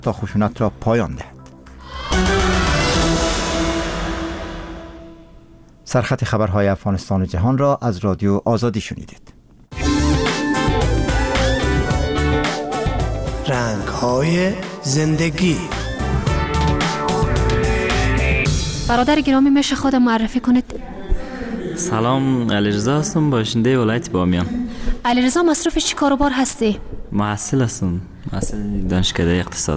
تا خشونت را پایان دهد. سرخط خبرهای افغانستان و جهان را از رادیو آزادی شنیدید. رنگ‌های زندگی. برادر گرامی میشه خودم معرفی کنید؟ سلام، علیرضا هستم، باشنده ولایت بامیان. علیرضا، مصروف چی کاروبار هستی؟ محصل هستم، محصل دانشکده اقتصاد.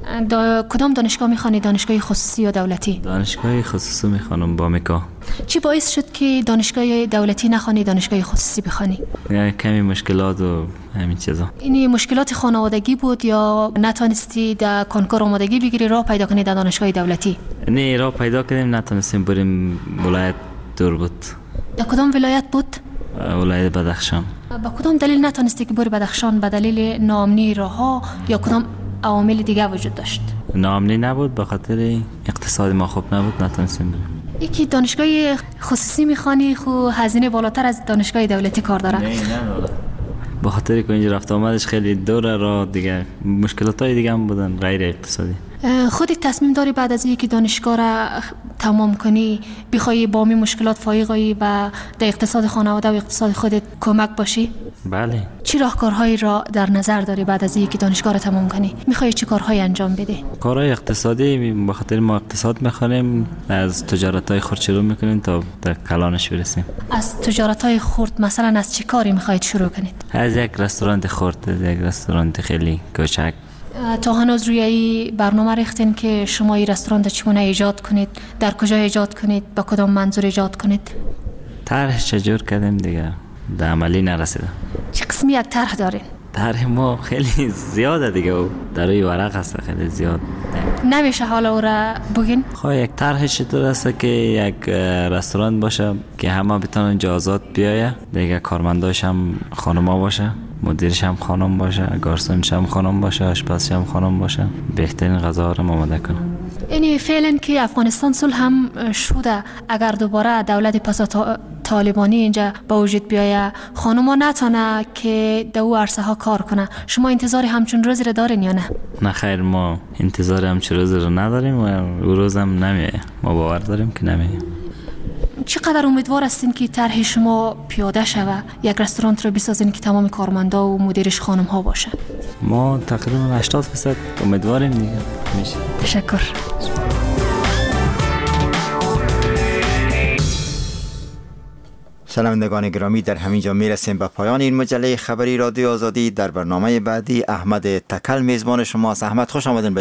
کدام دانشگاه میخوانی؟ دانشگاه خصوصی یا دولتی؟ دانشگاه خصوصی میخوانم با میکا. چی باعث شد که دانشگاه دولتی نخوانی دانشگاه خصوصی بخوانی؟ کمی مشکلات و همین چیزا. این مشکلات خانوادگی بود یا نتونستی در کنکور آمادگی بگیری راه پیدا کنی در دانشگاه دولتی؟ نه، راه پیدا کردیم، نتونستیم بریم، ولایت دور بود. در کدام ولایت بود؟ ولایت بدخشان. با کدام دلیل نتونستی که بری بدخشان؟ به دلیل ناامنی راه‌ها یا کدام عوامل دیگه وجود داشت؟ ناامنی نبود، به خاطر اقتصاد ما خوب نبود، نتونستیم بریم. یکی دانشگاه خصوصی میخوانی خو هزینه بالاتر از دانشگاه دولتی کار داره. نه به خاطر که اینجا رفت آمدش خیلی دوره، را دیگه مشکلاتای دیگه هم بودن غیر اقتصادی. خودت تصمیم داری بعد از اینکه دانشگاه را تمام کنی بخوای با می مشکلات فایقی و در اقتصاد خانواده و اقتصاد خودت کمک باشی؟ بله. چی راهکارهایی را در نظر داری بعد از اینکه دانشگاه را تمام کنی؟ میخوای چی کارهایی انجام بدی؟ کارهای اقتصادی، به خاطر ما اقتصاد میخوانیم، از تجارت‌های خرد شروع میکنیم تا در کلانش برسیم. از تجارت‌های خرد مثلا از چی کاری میخواید شروع کنید؟ از یک رستوران خرد، یک رستوران خیلی کوچک. تا هنوز روی این برنامه ریختین که شما این رستوران چگونه ایجاد کنید؟ در کجا ایجاد کنید؟ با کدام منظور ایجاد کنید؟ طرحش چجور کردیم دیگه، در عملی نرسیده. چه قسمی یک طرح دارین؟ طرح ما خیلی زیاده دیگه، در روی ورق هست، خیلی زیاد. نمیشه حالا او را بگین؟ خب یک طرحش چطور هست که یک رستوران باشه که همه بتونن اینجا آزاد بیایه دیگه، کارمنداش هم خانما باشه، مدیرش هم خانم باشه، گارسونش هم خانم باشه، آشپزش هم خانم باشه، بهترین غذا رو آماده کنه. یعنی فعلا که افغانستان صلح هم شده، اگر دوباره دولت پس طالبانی اینجا با وجود بیایه، خانوما نتونه که در او عرصه ها کار کنه، شما انتظار همچون روزی رو دارین یا نه؟ نه خیر، ما انتظار همچون روزی رو نداریم و او روز هم نمیه، ما باور داریم که نمیه. چقدر امیدوار هستین که طرح شما پیاده شوه، یک رستوران رو بسازین که تمام کارمندا و مدیرش خانم ها باشه؟ ما تقریبا 80% امیدواریم دیگه میشه. تشکر. شنوندگان گرامی، در همینجا میرسیم به پایان این مجله خبری رادیو آزادی. در برنامه بعدی احمد تکل میزبان شماست. احمد، خوش آمدین.